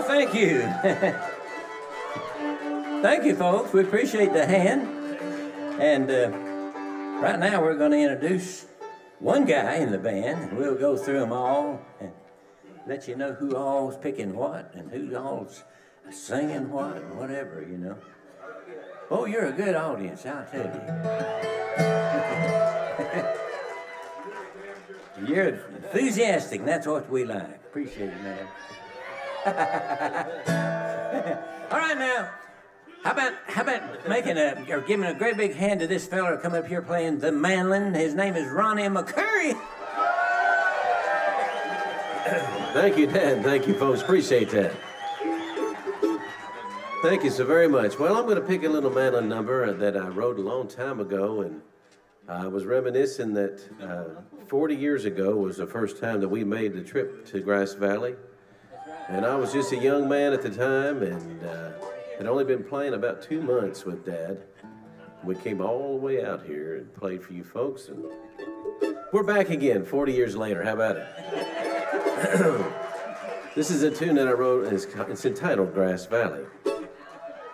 Oh, thank you. Thank you, folks. We appreciate the hand. And right now we're going to introduce one guy in the band, and we'll go through them all and let you know who all's picking what and who all's singing what and whatever, you know. Oh, you're a good audience, I'll tell you. You're enthusiastic, and that's what we like. Appreciate it, man. All right, now, how about making or giving a great big hand to this fella come up here playing the mandolin? His name is Ronnie McCurry. Thank you, Dan. Thank you, folks. Appreciate that. Thank you so very much. Well, I'm going to pick a little mandolin number that I wrote a long time ago, and I was reminiscing that 40 years ago was the first time that we made the trip to Grass Valley. And I was just a young man at the time, and had only been playing about 2 months with Dad. We came all the way out here and played for you folks, and we're back again 40 years later. How about it? This is a tune that I wrote, and it's entitled Grass Valley.